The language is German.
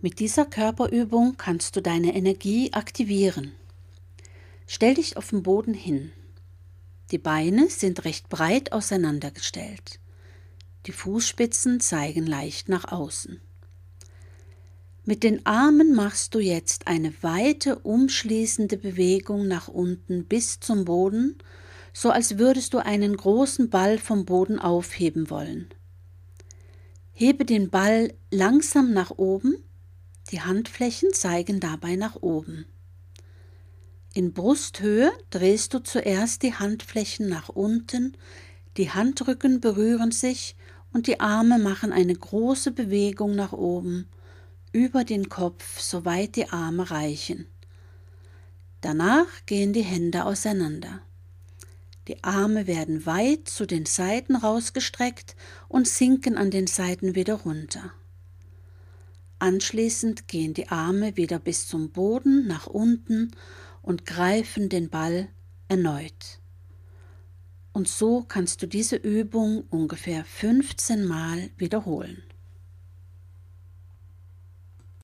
Mit dieser Körperübung kannst du deine Energie aktivieren. Stell dich auf den Boden hin. Die Beine sind recht breit auseinandergestellt. Die Fußspitzen zeigen leicht nach außen. Mit den Armen machst du jetzt eine weite, umschließende Bewegung nach unten bis zum Boden, so als würdest du einen großen Ball vom Boden aufheben wollen. Hebe den Ball langsam nach oben, die Handflächen zeigen dabei nach oben. In Brusthöhe drehst du zuerst die Handflächen nach unten, die Handrücken berühren sich und die Arme machen eine große Bewegung nach oben, über den Kopf, soweit die Arme reichen. Danach gehen die Hände auseinander. Die Arme werden weit zu den Seiten rausgestreckt und sinken an den Seiten wieder runter. Anschließend gehen die Arme wieder bis zum Boden nach unten und greifen den Ball erneut. Und so kannst du diese Übung ungefähr 15 Mal wiederholen.